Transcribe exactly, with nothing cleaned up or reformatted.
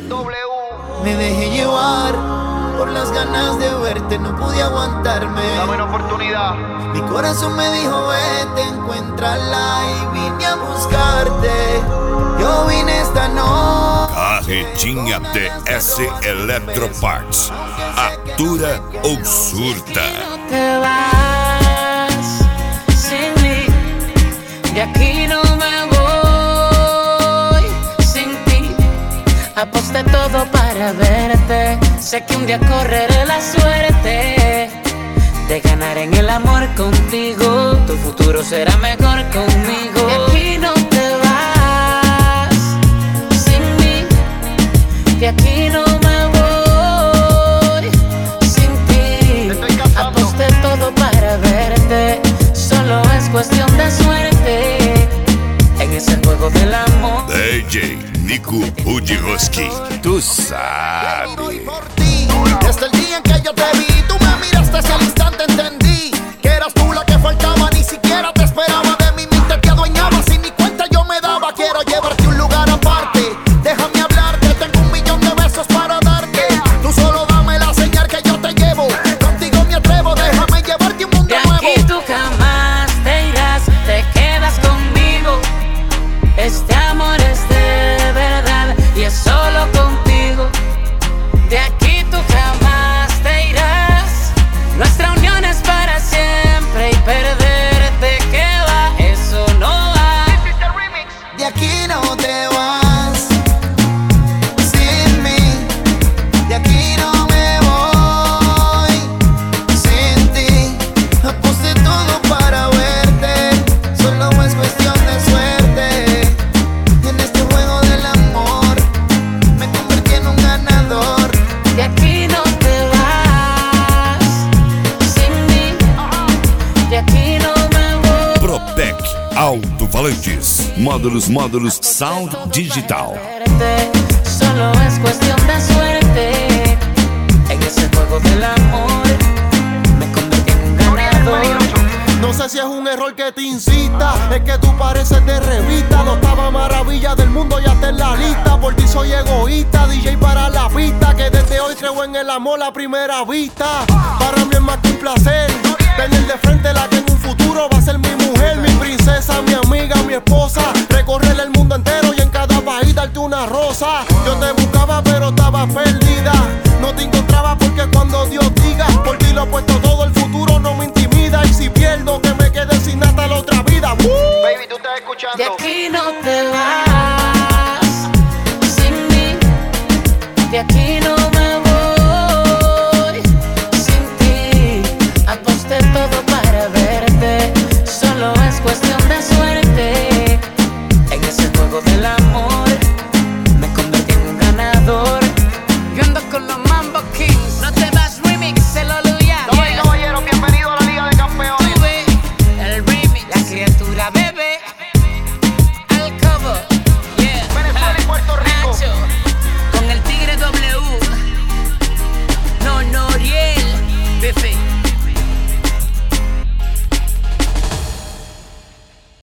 Me dejé llevar por las ganas de verte, no pude aguantarme. Dame una oportunidad. Mi corazón me dijo vete, encuéntrala y vine a buscarte. Yo vine esta noche. Carretinha D S Electroparts. Atura ou surta. No te vas sin mí, de aquí no me voy sin ti. Aposté todo para verte, sé que un día correré la suerte de ganar en el amor contigo. Tu futuro será mejor conmigo. De aquí no te vas sin mí, de aquí no me voy sin ti. Aposté todo para verte, solo es cuestión de suerte en ese juego del amor. D J Nico Rudiroski, tu sabe. Desde el día en que yo te vi, tú me miraste, ese al instante entendí que eras tú la que faltaba, ni siquiera te esperaba. De mi mente te adueñaba, sin ni cuenta yo me daba. Quiero llevarte a un lugar aparte, déjame hablarte, tengo un millón de besos para darte. Tú solo dame la señal que yo te llevo, contigo me atrevo, déjame llevarte a un mundo nuevo. De aquí tú jamás te irás, te quedas conmigo. Este amor es de verdad y es solo contigo. De aquí tú jamás te irás, nuestra unión es para siempre y perderte que va, eso no va. De aquí no te vas sin mí, de aquí no me voy sin ti. Aposté todo para verte, solo es cuestión de suerte. Y en este juego del amor me convertí en un ganador. De aquí no te vas sin mí, de aquí no me voy. Propec Alto-Falantes. Módulos, módulos, sound digital. Solo es cuestión de suerte en ese juego del amor. Me convertí en un ganador. No sé si es un error que te incita, es que tú pareces de revista. No estaba maravilla del mundo, ya está en la lista. Por ti soy egoísta, D J para la pista. Que desde hoy creo en el amor a primera vista. Para mí es más que un placer tener de frente la que en un futuro va a ser mi mujer, mi princesa, mi amiga, mi esposa. Recorrer el mundo entero y en cada país darte una rosa. Yo te buscaba pero estaba perdida, no te encontraba porque cuando Dios diga por ti lo he puesto todo, el futuro no me intimida. Y si pierdo que me quede sin hasta la otra vida. ¡Uh! Baby, tú estás escuchando. De aquí no te vas sin mí, de aquí no